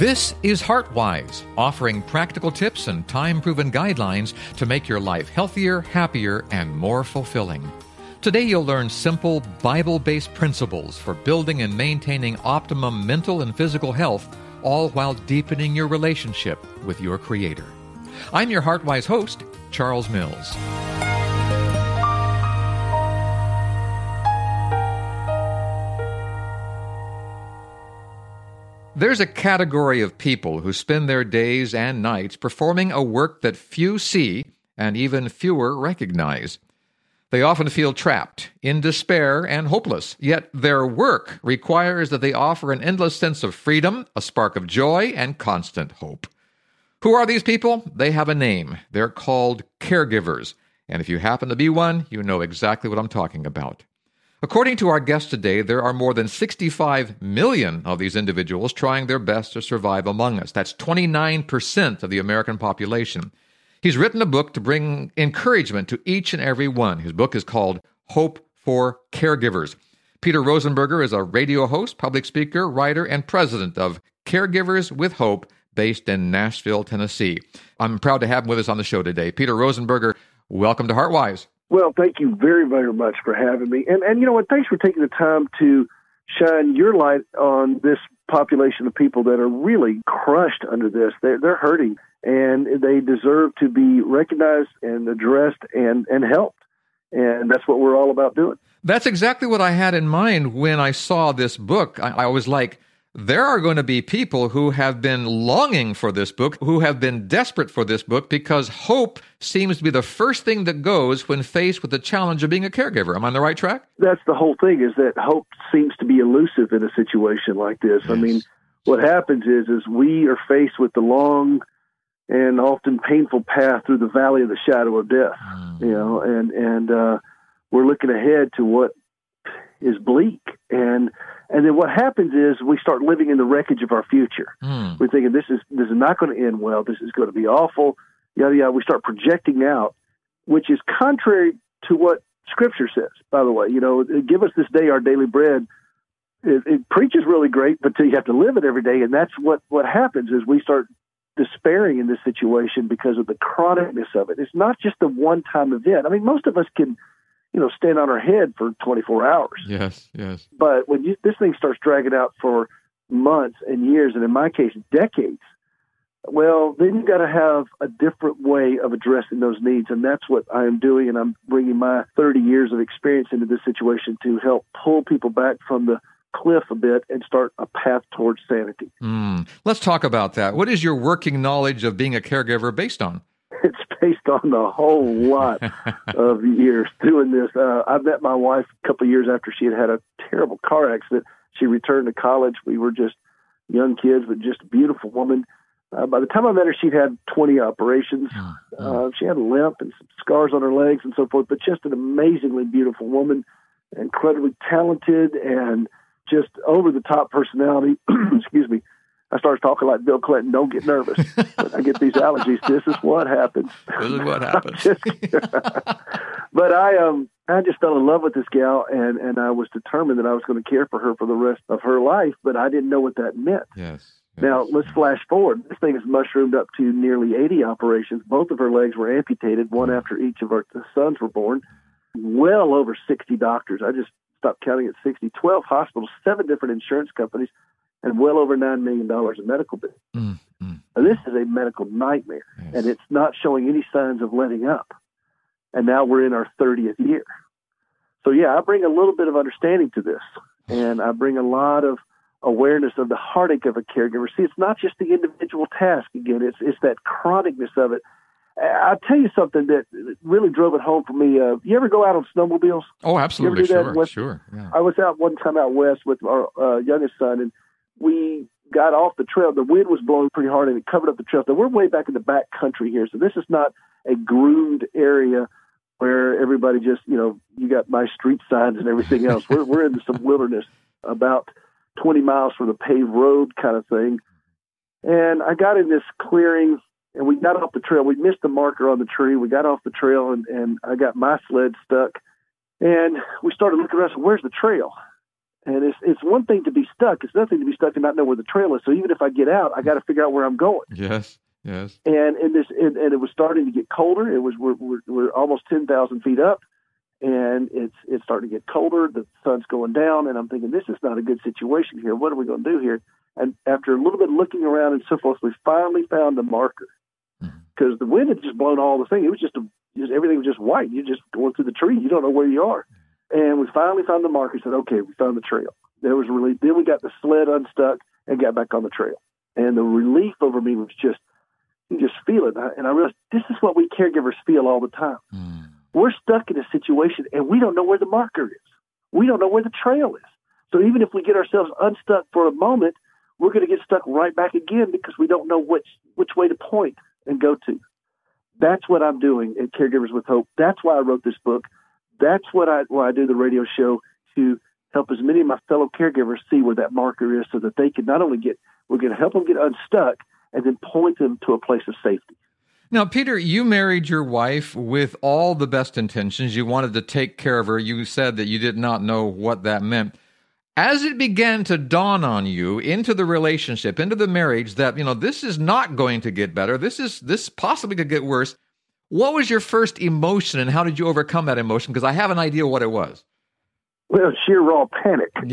This is HeartWise, offering practical tips and time-proven guidelines to make your life healthier, happier, and more fulfilling. Today you'll learn simple, Bible-based principles for building and maintaining optimum mental and physical health, all while deepening your relationship with your Creator. I'm your HeartWise host, Charles Mills. There's a category of people who spend their days and nights performing a work that few see and even fewer recognize. They often feel trapped, in despair, and hopeless, yet their work requires that they offer an endless sense of freedom, a spark of joy, and constant hope. Who are these people? They have a name. They're called caregivers, and if you happen to be one, you know exactly what I'm talking about. According to our guest today, there are more than 65 million of these individuals trying their best to survive among us. That's 29% of the American population. He's written a book to bring encouragement to each and every one. His book is called Hope for Caregivers. Peter Rosenberger is a radio host, public speaker, writer, and president of Caregivers with Hope, based in Nashville, Tennessee. I'm proud to have him with us on the show today. Peter Rosenberger, welcome to HeartWise. Well, thank you very, very much for having me. And you know what, thanks for taking the time to shine your light on this population of people that are really crushed under this. They're hurting, and they deserve to be recognized and addressed and helped. And that's what we're all about doing. That's exactly what I had in mind when I saw this book. I was like, there are going to be people who have been longing for this book, who have been desperate for this book, because hope seems to be the first thing that goes when faced with the challenge of being a caregiver. Am I on the right track? That's the whole thing, is that hope seems to be elusive in a situation like this. Yes. I mean, what happens is we are faced with the long and often painful path through the valley of the shadow of death, and we're looking ahead to what is bleak. And then what happens is we start living in the wreckage of our future. We're thinking this is not going to end well. This is going to be awful. Yada yada. We start projecting out, which is contrary to what Scripture says. By the way, give us this day our daily bread. It preaches really great, but you have to live it every day. And that's what happens is we start despairing in this situation because of the chronicness of it. It's not just a one-time event. I mean, most of us can stand on our head for 24 hours. Yes. But when this thing starts dragging out for months and years, and in my case, decades, well, then you got to have a different way of addressing those needs. And that's what I am doing. And I'm bringing my 30 years of experience into this situation to help pull people back from the cliff a bit and start a path towards sanity. Let's talk about that. What is your working knowledge of being a caregiver based on? It's based on a whole lot of years doing this. I met my wife a couple of years after she had a terrible car accident. She returned to college. We were just young kids, but just a beautiful woman. By the time I met her, she'd had 20 operations. She had a limp and some scars on her legs and so forth, but just an amazingly beautiful woman, incredibly talented and just over-the-top personality. Excuse me. I started talking like Bill Clinton. Don't get nervous. When I get these allergies, this is what happens. This is what happens. But I just fell in love with this gal, and I was determined that I was going to care for her for the rest of her life, but I didn't know what that meant. Yes. Now, let's flash forward. This thing has mushroomed up to nearly 80 operations. Both of her legs were amputated, one after each of our sons were born. Well over 60 doctors. I just stopped counting at 60. 12 hospitals, 7 different insurance companies, and well over $9 million in medical bills. Now, this is a medical nightmare, and it's not showing any signs of letting up. And now we're in our 30th year. So, I bring a little bit of understanding to this, and I bring a lot of awareness of the heartache of a caregiver. See, it's not just the individual task. Again, it's that chronicness of it. I'll tell you something that really drove it home for me. You ever go out on snowmobiles? Oh, absolutely. Sure. Yeah. I was out one time out west with our youngest son, and we got off the trail. The wind was blowing pretty hard, and it covered up the trail. So we're way back in the back country here. So this is not a groomed area where everybody just, you got my street signs and everything else. We're in some wilderness, about 20 miles from the paved road kind of thing. And I got in this clearing, and we got off the trail. We missed the marker on the tree. We got off the trail, and I got my sled stuck. And we started looking around, so where's the trail? And it's one thing to be stuck. It's another thing to be stuck and not know where the trail is. So even if I get out, I got to figure out where I'm going. Yes, yes. And it was starting to get colder. It was we're almost 10,000 feet up, and it's starting to get colder. The sun's going down, and I'm thinking this is not a good situation here. What are we going to do here? And after a little bit looking around and so forth, we finally found a marker because the wind had just blown all the thing. It was just everything was just white. You're just going through the tree. You don't know where you are. And we finally found the marker. Said, okay, we found the trail. There was relief. Then we got the sled unstuck and got back on the trail. And the relief over me was you just feel it. And I realized this is what we caregivers feel all the time. We're stuck in a situation and we don't know where the marker is. We don't know where the trail is. So even if we get ourselves unstuck for a moment, we're going to get stuck right back again because we don't know which way to point and go to. That's what I'm doing at Caregivers with Hope. That's why I wrote this book. That's why I do the radio show, to help as many of my fellow caregivers see where that marker is so that they can not only we're going to help them get unstuck and then point them to a place of safety. Now, Peter, you married your wife with all the best intentions. You wanted to take care of her. You said that you did not know what that meant. As it began to dawn on you into the relationship, into the marriage, that, this is not going to get better. This possibly could get worse. What was your first emotion, and how did you overcome that emotion? Because I have an idea what it was. Well, sheer raw panic, and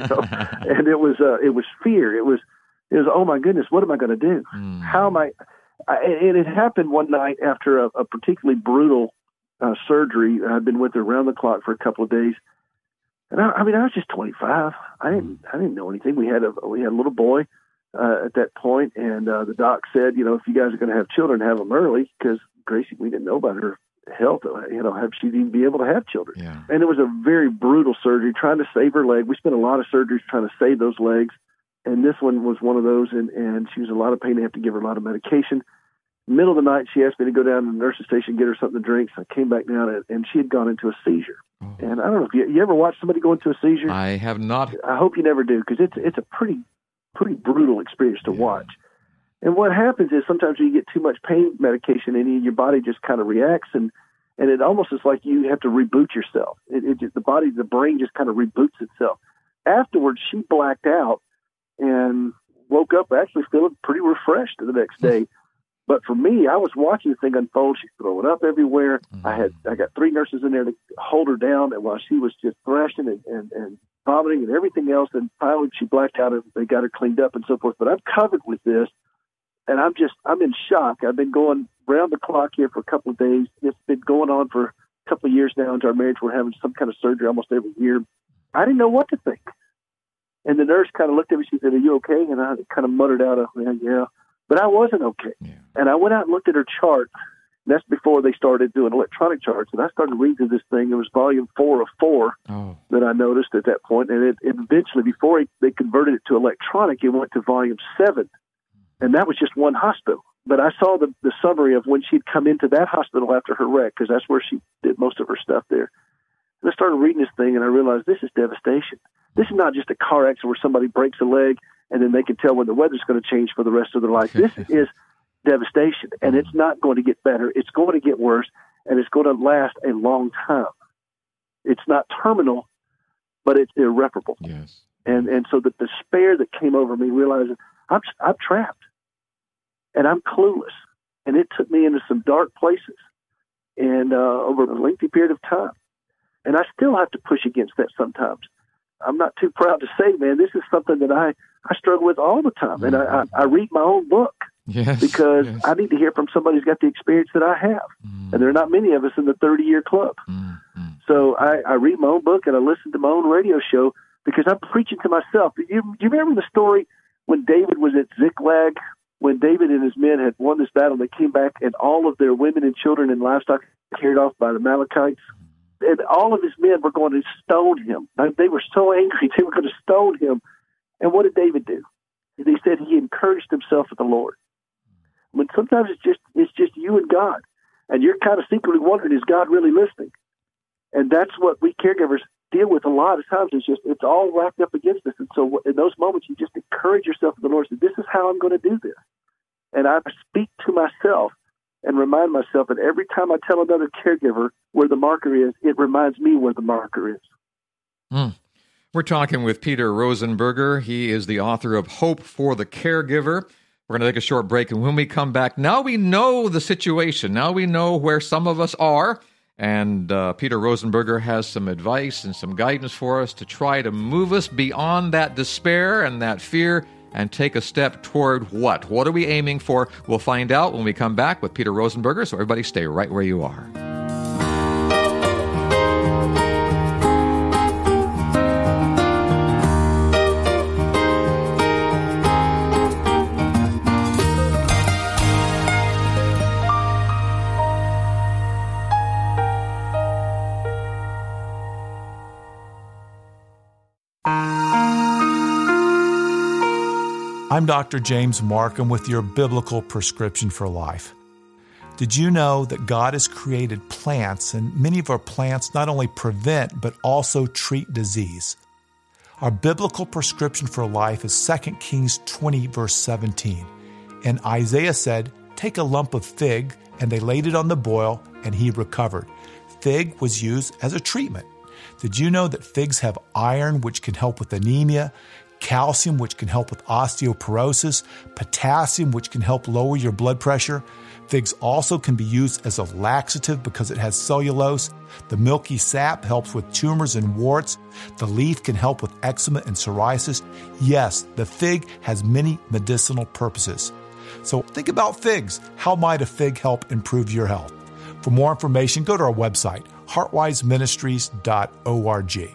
it was fear. It was, oh my goodness, what am I going to do? How am I? And it happened one night after a particularly brutal surgery. I'd been with her around the clock for a couple of days, and I was just 25. I didn't know anything. We had a little boy at that point, and the doc said, if you guys are going to have children, have them early, because Gracie, we didn't know about her health, have she even be able to have children. Yeah. And it was a very brutal surgery, trying to save her leg. We spent a lot of surgeries trying to save those legs. And this one was one of those, and she was in a lot of pain. They have to give her a lot of medication. Middle of the night, she asked me to go down to the nurse's station and get her something to drink. So I came back down, and she had gone into a seizure. Oh. And I don't know if you ever watched somebody go into a seizure? I have not. I hope you never do, because it's a pretty brutal experience to watch. And what happens is sometimes when you get too much pain medication in you, your body just kind of reacts, and it almost is like you have to reboot yourself. The brain just kind of reboots itself. Afterwards, she blacked out and woke up actually feeling pretty refreshed the next day. But for me, I was watching the thing unfold. She's throwing up everywhere. I got 3 nurses in there to hold her down, and while she was just thrashing and vomiting and everything else, and finally she blacked out and they got her cleaned up and so forth. But I'm covered with this, and I'm in shock. I've been going round the clock here for a couple of days. It's been going on for a couple of years now into our marriage. We're having some kind of surgery almost every year. I didn't know what to think. And the nurse kind of looked at me. She said, "Are you okay?" And I kind of muttered out, "Yeah." But I wasn't okay. Yeah. And I went out and looked at her chart. And that's before they started doing electronic charts. And I started reading through this thing. It was volume 4 of 4 that I noticed at that point. And it eventually, before they converted it to electronic, it went to volume 7. And that was just one hospital. But I saw the summary of when she'd come into that hospital after her wreck, because that's where she did most of her stuff there. And I started reading this thing, and I realized this is devastation. This is not just a car accident where somebody breaks a leg and then they can tell when the weather's going to change for the rest of their life. This is devastation, and it's not going to get better. It's going to get worse, and it's going to last a long time. It's not terminal, but it's irreparable. Yes. And so the despair that came over me, realizing I'm trapped, and I'm clueless, and it took me into some dark places, and over a lengthy period of time. And I still have to push against that sometimes. I'm not too proud to say, man, this is something that I struggle with all the time. And I read my own book because I need to hear from somebody who's got the experience that I have. And there are not many of us in the 30-year club. So I read my own book and I listen to my own radio show because I'm preaching to myself. You remember the story when David was at Ziklag, when David and his men had won this battle, they came back and all of their women and children and livestock carried off by the Amalekites? And all of his men were going to stone him. They were so angry, they were going to stone him. And what did David do? He said he encouraged himself with the Lord. When sometimes it's just you and God, and you're kind of secretly wondering, is God really listening? And that's what we caregivers deal with a lot of times. It's all wrapped up against us. And so in those moments, you just encourage yourself with the Lord. Say, this is how I'm going to do this. And I speak to myself and remind myself that every time I tell another caregiver where the marker is, it reminds me where the marker is. We're talking with Peter Rosenberger. He is the author of Hope for the Caregiver. We're going to take a short break, and when we come back, now we know the situation. Now we know where some of us are, and Peter Rosenberger has some advice and some guidance for us to try to move us beyond that despair and that fear and take a step toward what? What are we aiming for? We'll find out when we come back with Peter Rosenberger, so everybody stay right where you are. I'm Dr. James Markham with your Biblical Prescription for Life. Did you know that God has created plants, and many of our plants not only prevent but also treat disease? Our Biblical Prescription for Life is 2 Kings 20, verse 17. And Isaiah said, "Take a lump of fig," and they laid it on the boil, and he recovered. Fig was used as a treatment. Did you know that figs have iron, which can help with anemia, calcium, which can help with osteoporosis, potassium, which can help lower your blood pressure? Figs also can be used as a laxative because it has cellulose. The milky sap helps with tumors and warts. The leaf can help with eczema and psoriasis. Yes, the fig has many medicinal purposes. So think about figs. How might a fig help improve your health? For more information, go to our website, heartwiseministries.org.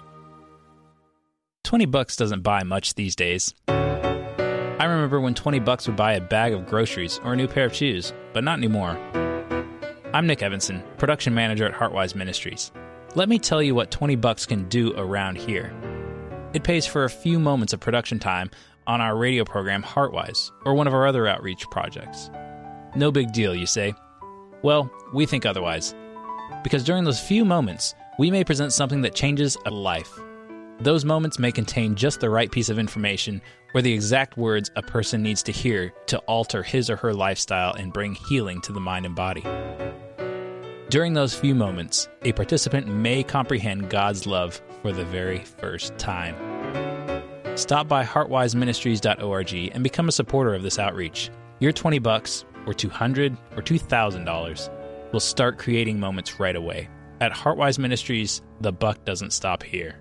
$20 doesn't buy much these days. I remember when $20 would buy a bag of groceries or a new pair of shoes, but not anymore. I'm Nick Evanson, production manager at Heartwise Ministries. Let me tell you what $20 can do around here. It pays for a few moments of production time on our radio program Heartwise, or one of our other outreach projects. No big deal, you say? Well, we think otherwise. Because during those few moments, we may present something that changes a life. Those moments may contain just the right piece of information or the exact words a person needs to hear to alter his or her lifestyle and bring healing to the mind and body. During those few moments, a participant may comprehend God's love for the very first time. Stop by heartwiseministries.org and become a supporter of this outreach. Your $20 or $200 or $2,000 will start creating moments right away. At Heartwise Ministries, the buck doesn't stop here.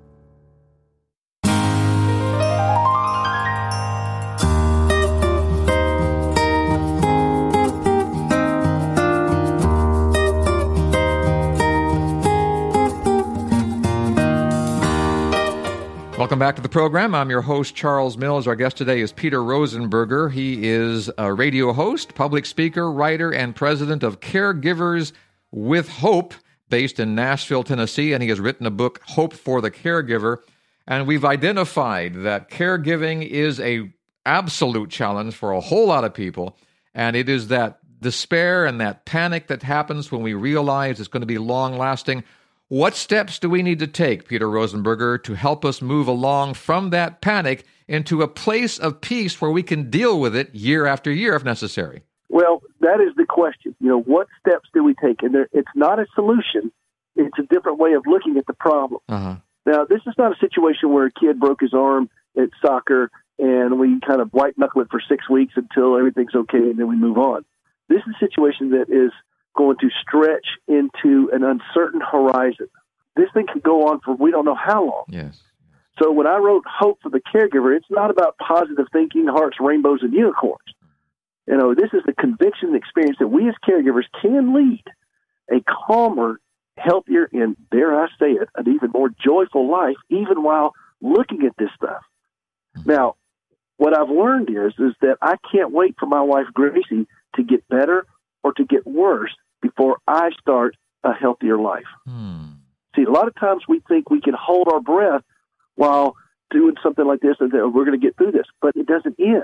Welcome back to the program. I'm your host, Charles Mills. Our guest today is Peter Rosenberger. He is a radio host, public speaker, writer, and president of Caregivers with Hope, based in Nashville, Tennessee, and he has written a book, Hope for the Caregiver. And we've identified that caregiving is a absolute challenge for a whole lot of people, and it is that despair and that panic that happens when we realize it's going to be long-lasting. What steps do we need to take, Peter Rosenberger, to help us move along from that panic into a place of peace where we can deal with it year after year if necessary? Well, that is the question. What steps do we take? And it's not a solution. It's a different way of looking at the problem. Uh-huh. Now, this is not a situation where a kid broke his arm at soccer and we kind of white-knuckle it for 6 weeks until everything's okay and then we move on. This is a situation that is going to stretch into an uncertain horizon. This thing could go on for we don't know how long. Yes. So when I wrote Hope for the Caregiver, it's not about positive thinking, hearts, rainbows, and unicorns. This is the conviction and experience that we as caregivers can lead a calmer, healthier, and, dare I say it, an even more joyful life, even while looking at this stuff. Mm-hmm. Now, what I've learned is that I can't wait for my wife, Gracie, to get better or to get worse before I start a healthier life. See, a lot of times we think we can hold our breath while doing something like this and we're going to get through this, but it doesn't end.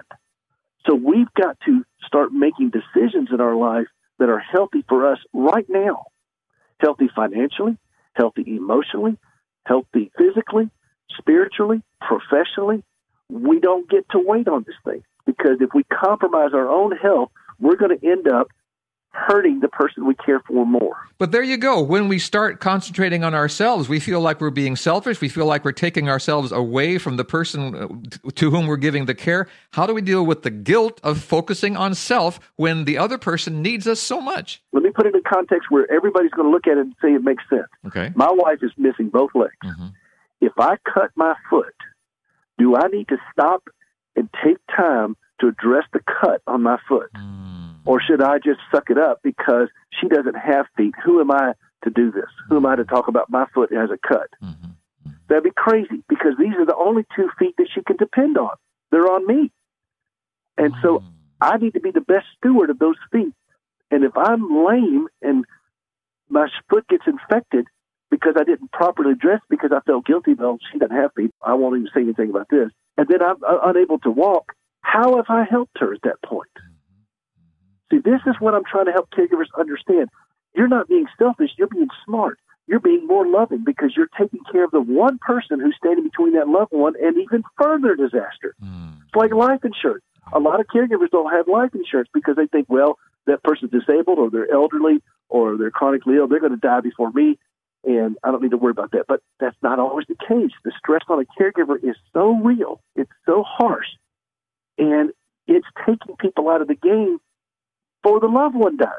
So we've got to start making decisions in our life that are healthy for us right now. Healthy financially, healthy emotionally, healthy physically, spiritually, professionally. We don't get to wait on this thing because if we compromise our own health, we're going to end up hurting the person we care for more. But there you go. When we start concentrating on ourselves, we feel like we're being selfish. We feel like we're taking ourselves away from the person to whom we're giving the care. How do we deal with the guilt of focusing on self when the other person needs us so much? Let me put it in context where everybody's going to look at it and say it makes sense. Okay. My wife is missing both legs. Mm-hmm. If I cut my foot, do I need to stop and take time to address the cut on my foot? Or should I just suck it up because she doesn't have feet? Who am I to do this? Who am I to talk about my foot as a cut? Mm-hmm. That'd be crazy because these are the only 2 feet that she can depend on. They're on me. And so I need to be the best steward of those feet. And if I'm lame and my foot gets infected because I didn't properly dress because I felt guilty, well, she doesn't have feet, I won't even say anything about this, and then I'm unable to walk, how have I helped her at that point? See, this is what I'm trying to help caregivers understand. You're not being selfish. You're being smart. You're being more loving because you're taking care of the one person who's standing between that loved one and even further disaster. It's like life insurance. A lot of caregivers don't have life insurance because they think, well, that person's disabled or they're elderly or they're chronically ill. They're going to die before me, and I don't need to worry about that. But that's not always the case. The stress on a caregiver is so real. It's so harsh. And it's taking people out of the game before the loved one does.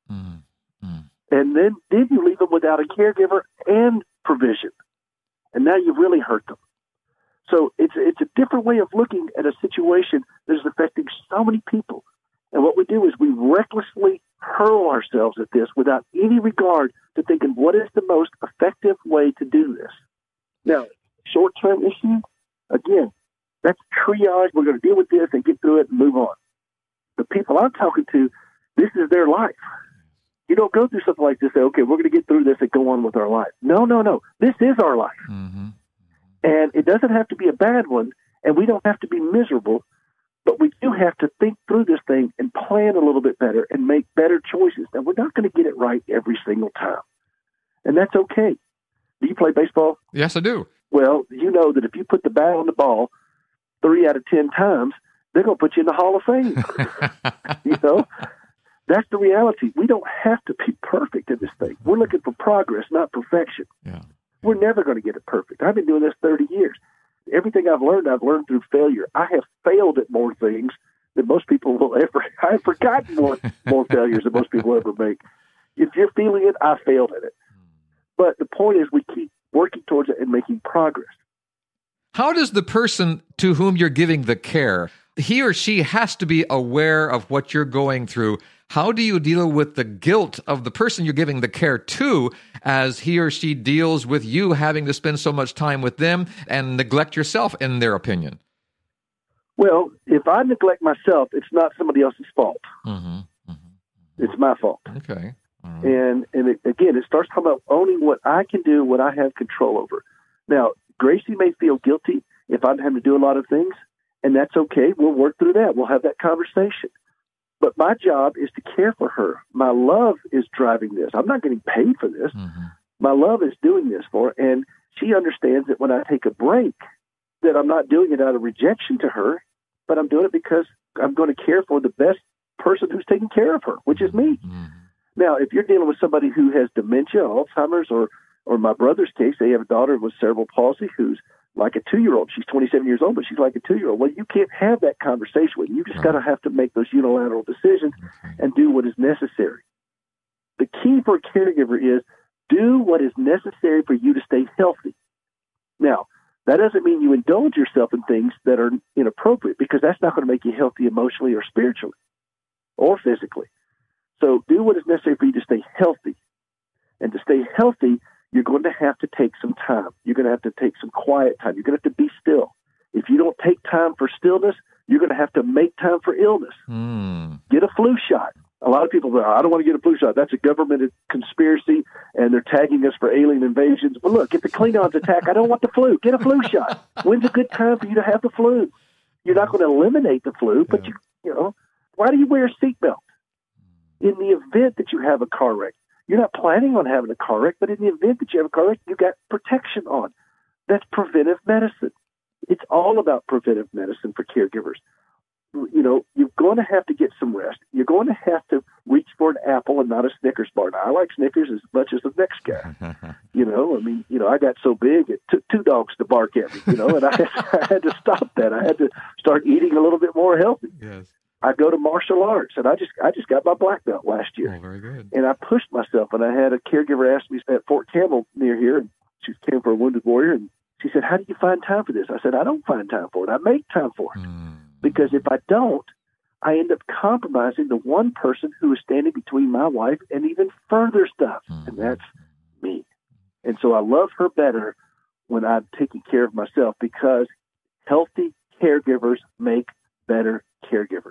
And then you leave them without a caregiver and provision. And now you've really hurt them. So it's a different way of looking at a situation that is affecting so many people. And what we do is we recklessly hurl ourselves at this without any regard to thinking what is the most effective way to do this. Now, short-term issue, again, that's triage. We're going to deal with this and get through it and move on. The people I'm talking to, this is their life. You don't go through something like this and say, okay, we're going to get through this and go on with our life. No. This is our life. Mm-hmm. And it doesn't have to be a bad one, and we don't have to be miserable, but we do have to think through this thing and plan a little bit better and make better choices. And we're not going to get it right every single time. And that's okay. Do you play baseball? Yes, I do. Well, you know that if you put the bat on the ball 3 out of 10 times, they're going to put you in the Hall of Fame. You know? That's the reality. We don't have to be perfect in this thing. We're looking for progress, not perfection. Yeah. We're never going to get it perfect. I've been doing this 30 years. Everything I've learned through failure. I have failed at more things than most people will ever. I've forgotten more failures than most people ever make. If you're feeling it, I failed at it. But the point is we keep working towards it and making progress. How does the person to whom you're giving the care, he or she has to be aware of what you're going through? How do you deal with the guilt of the person you're giving the care to as he or she deals with you having to spend so much time with them and neglect yourself, in their opinion? Well, if I neglect myself, it's not somebody else's fault. Mm-hmm. Mm-hmm. It's my fault. Okay. Right. And it starts talking about owning what I can do, what I have control over. Now, Gracie may feel guilty if I'm having to do a lot of things, and that's okay. We'll work through that. We'll have that conversation. But my job is to care for her. My love is driving this. I'm not getting paid for this. Mm-hmm. My love is doing this for her. And she understands that when I take a break, that I'm not doing it out of rejection to her, but I'm doing it because I'm going to care for the best person who's taking care of her, which is me. Mm-hmm. Now, if you're dealing with somebody who has dementia, Alzheimer's, or my brother's case, they have a daughter with cerebral palsy who's like a 2-year-old. She's 27 years old, but she's like a 2-year-old. Well, you can't have that conversation with you. You just got to have to make those unilateral decisions and do what is necessary. The key for a caregiver is do what is necessary for you to stay healthy. Now, that doesn't mean you indulge yourself in things that are inappropriate, because that's not going to make you healthy emotionally or spiritually or physically. So do what is necessary for you to stay healthy. And to stay healthy, you're going to have to take some time. You're going to have to take some quiet time. You're going to have to be still. If you don't take time for stillness, you're going to have to make time for illness. Get a flu shot. A lot of people say, I don't want to get a flu shot. That's a government conspiracy, and they're tagging us for alien invasions. Well, look, if the Klingons attack, I don't want the flu. Get a flu shot. When's a good time for you to have the flu? You're not going to eliminate the flu, but you know, why do you wear a seatbelt? In the event that you have a car wreck, you're not planning on having a car wreck, but in the event that you have a car wreck, you got protection on. That's preventive medicine. It's all about preventive medicine for caregivers. you're going to have to get some rest. You're going to have to reach for an apple and not a Snickers bar. Now, I like Snickers as much as the next guy. I got so big, it took 2 dogs to bark at me, and I had to stop that. I had to start eating a little bit more healthy. Yes. I go to martial arts, and I just got my black belt last year. Oh, very good. And I pushed myself, and I had a caregiver ask me at Fort Campbell near here, and she came for a wounded warrior, and she said, "How do you find time for this?" I said, "I don't find time for it. I make time for it." Because if I don't, I end up compromising the one person who is standing between my wife and even further stuff, and that's me. And so I love her better when I'm taking care of myself, because healthy caregivers make better caregivers.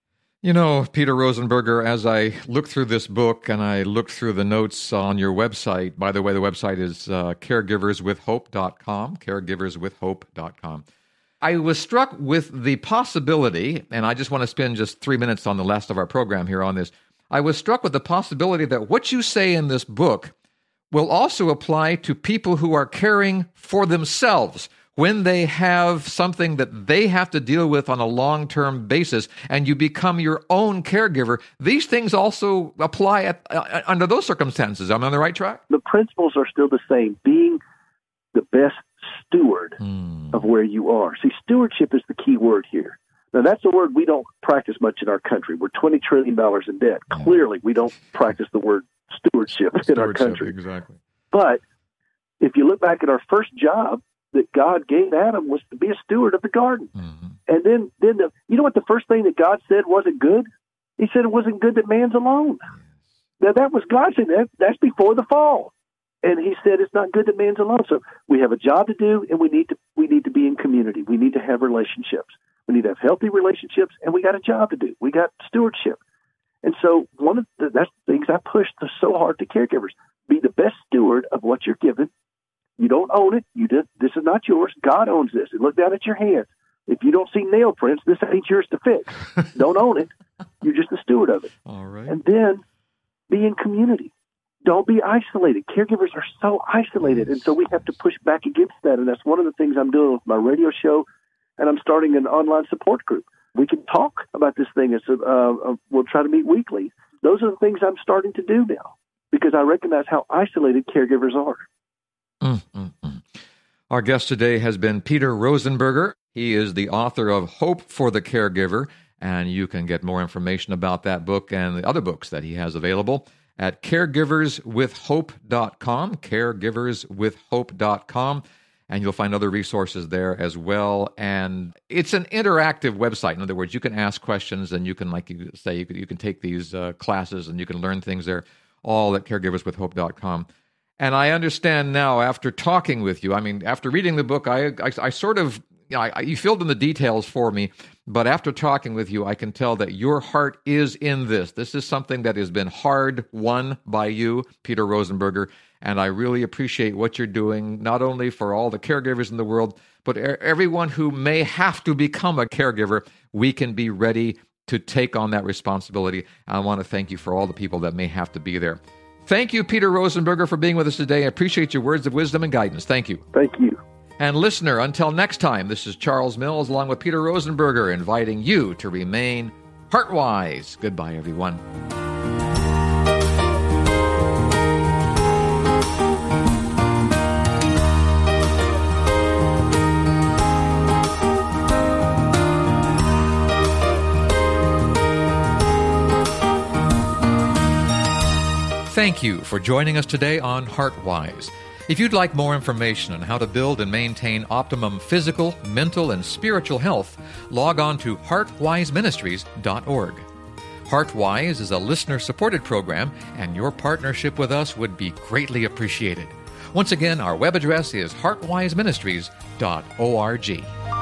Peter Rosenberger, as I looked through this book and I looked through the notes on your website, by the way, the website is caregiverswithhope.com, caregiverswithhope.com. I was struck with the possibility, and I just want to spend just 3 minutes on the last of our program here on this. I was struck with the possibility that what you say in this book will also apply to people who are caring for themselves when they have something that they have to deal with on a long-term basis, and you become your own caregiver. These things also apply under those circumstances. Am I on the right track? The principles are still the same. Being the best steward of where you are. See, stewardship is the key word here. Now, that's a word we don't practice much in our country. We're $20 trillion in debt. Clearly, we don't practice the word stewardship in our country. Exactly. But if you look back at our first job that God gave Adam was to be a steward of the garden. And then you know what the first thing that God said wasn't good? He said it wasn't good that man's alone. Now, that was God saying that. That's before the fall. And he said it's not good that man's alone. So we have a job to do, and we need to be in community. We need to have relationships. We need to have healthy relationships, and we got a job to do. We got stewardship. And so that's the things I push so hard to caregivers. Be the best steward of what you're given. You don't own it. This is not yours. God owns this. And look down at your hands. If you don't see nail prints, this ain't yours to fix. Don't own it. You're just a steward of it. All right. And then be in community. Don't be isolated. Caregivers are so isolated, and so we have to push back against that. And that's one of the things I'm doing with my radio show, and I'm starting an online support group. We can talk about this thing. We'll try to meet weekly. Those are the things I'm starting to do now, because I recognize how isolated caregivers are. Our guest today has been Peter Rosenberger. He is the author of Hope for the Caregiver, and you can get more information about that book and the other books that he has available at caregiverswithhope.com, caregiverswithhope.com, and you'll find other resources there as well. And it's an interactive website. In other words, you can ask questions, and you can, like you say, you can take these classes, and you can learn things there, all at caregiverswithhope.com. And I understand now, after talking with you, after reading the book, I sort of, you filled in the details for me, but after talking with you, I can tell that your heart is in this. This is something that has been hard won by you, Peter Rosenberger, and I really appreciate what you're doing, not only for all the caregivers in the world, but everyone who may have to become a caregiver. We can be ready to take on that responsibility. I want to thank you for all the people that may have to be there. Thank you, Peter Rosenberger, for being with us today. I appreciate your words of wisdom and guidance. Thank you. Thank you. And listener, until next time, this is Charles Mills along with Peter Rosenberger inviting you to remain heart-wise. Goodbye, everyone. Thank you for joining us today on HeartWise. If you'd like more information on how to build and maintain optimum physical, mental, and spiritual health, log on to heartwiseministries.org. HeartWise is a listener-supported program, and your partnership with us would be greatly appreciated. Once again, our web address is heartwiseministries.org.